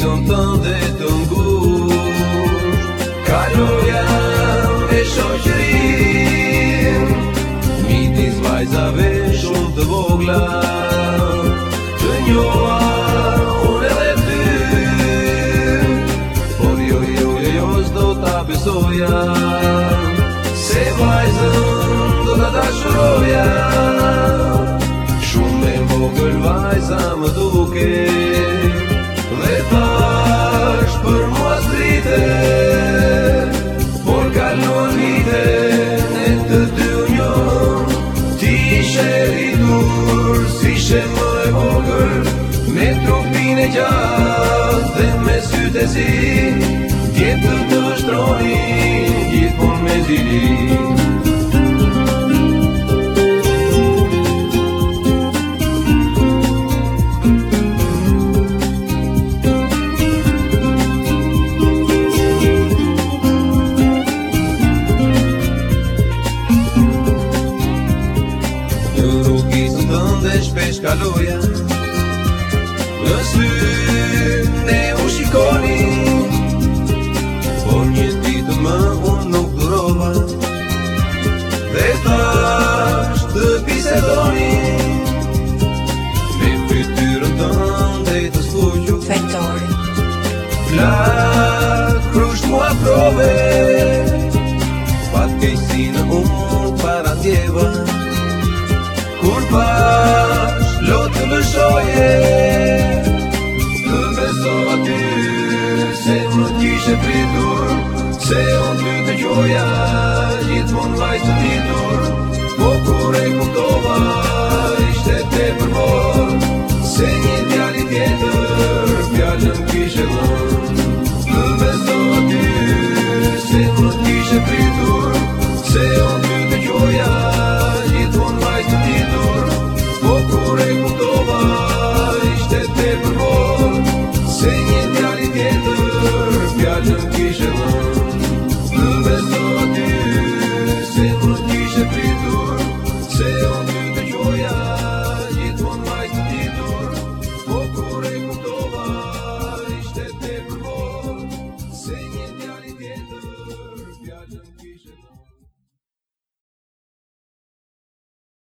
rrugizën tënde të ngushtë, kaloja me shoqërinë, midis vajzave shumë të vogla, të njoha unë edhe ty, por jo s'do ta besoja, se vajzën do ta dashuroja. Shumë e vogël vajza më duke, dhe tash për mua s'drite, por kalon vite ne të dy u njohëm. Ti ishe rritur si ishe më e vogël, me trupin e gjatë dhe me sytë e zi, tjetër të shtronin gjithmonë me zili. Shpesh kaloja, në syne u shikoni, por një ditë më unë nuk durova, dhe tash të bisedoni, me fytyrën tënde të skuqur, flak krusht mua prove, fatkeqësinë unë para djeva, kur pash lotë më shoje, të besova ty, se më t'ishe pritur, se unë ty të gjoja, gjithmonë vajzë të ditur, po kur e kuptova, ishte tepër mor, se një djali tjetër, fjallën kishe dhënë. Të besova ty, se më t'ishe pritur, se unë ty të gjoja, gjithmonë vajzë të ditur, po kur e kuptova, ishte tepër mor, se një djali tjetër, fjallën kishe dhënë. Të besova ty, se më t'ishe pritur, se unë ty të gjoja.